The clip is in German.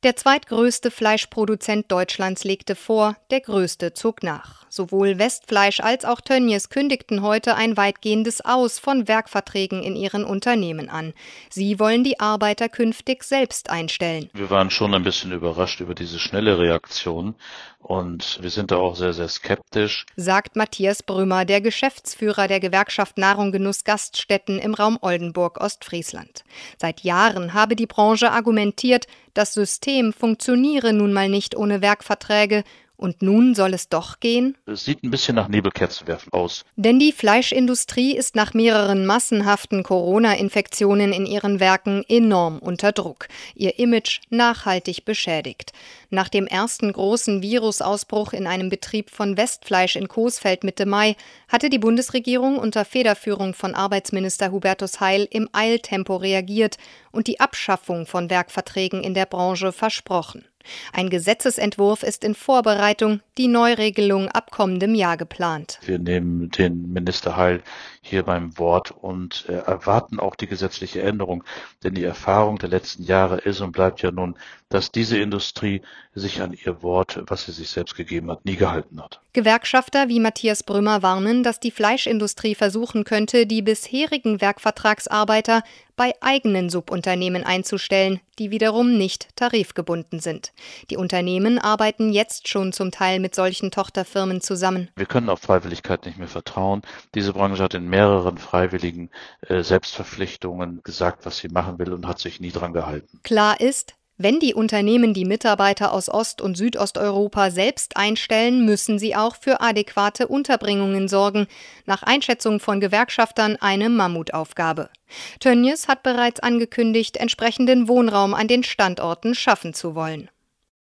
Der zweitgrößte Fleischproduzent Deutschlands legte vor, der größte zog nach. Sowohl Westfleisch als auch Tönnies kündigten heute ein weitgehendes Aus von Werkverträgen in ihren Unternehmen an. Sie wollen die Arbeiter künftig selbst einstellen. Wir waren schon ein bisschen überrascht über diese schnelle Reaktion und wir sind da auch sehr, sehr skeptisch, sagt Matthias Brümmer, der Geschäftsführer der Gewerkschaft Nahrung Genuss Gaststätten im Raum Oldenburg, Ostfriesland. Seit Jahren habe die Branche argumentiert, das System funktioniere nun mal nicht ohne Werkverträge. Und nun soll es doch gehen? Es sieht ein bisschen nach Nebelkerzenwerfen aus. Denn die Fleischindustrie ist nach mehreren massenhaften Corona-Infektionen in ihren Werken enorm unter Druck. Ihr Image nachhaltig beschädigt. Nach dem ersten großen Virusausbruch in einem Betrieb von Westfleisch in Coesfeld Mitte Mai hatte die Bundesregierung unter Federführung von Arbeitsminister Hubertus Heil im Eiltempo reagiert und die Abschaffung von Werkverträgen in der Branche versprochen. Ein Gesetzesentwurf ist in Vorbereitung, die Neuregelung ab kommendem Jahr geplant. Wir nehmen den Minister Heil hier beim Wort und erwarten auch die gesetzliche Änderung. Denn die Erfahrung der letzten Jahre ist und bleibt ja nun, dass diese Industrie sich an ihr Wort, was sie sich selbst gegeben hat, nie gehalten hat. Gewerkschafter wie Matthias Brümmer warnen, dass die Fleischindustrie versuchen könnte, die bisherigen Werkvertragsarbeiter bei eigenen Subunternehmen einzustellen, die wiederum nicht tarifgebunden sind. Die Unternehmen arbeiten jetzt schon zum Teil mit solchen Tochterfirmen zusammen. Wir können auf Freiwilligkeit nicht mehr vertrauen. Diese Branche hat in mehreren freiwilligen Selbstverpflichtungen gesagt, was sie machen will und hat sich nie dran gehalten. Klar ist, wenn die Unternehmen die Mitarbeiter aus Ost- und Südosteuropa selbst einstellen, müssen sie auch für adäquate Unterbringungen sorgen. Nach Einschätzung von Gewerkschaftern eine Mammutaufgabe. Tönnies hat bereits angekündigt, entsprechenden Wohnraum an den Standorten schaffen zu wollen.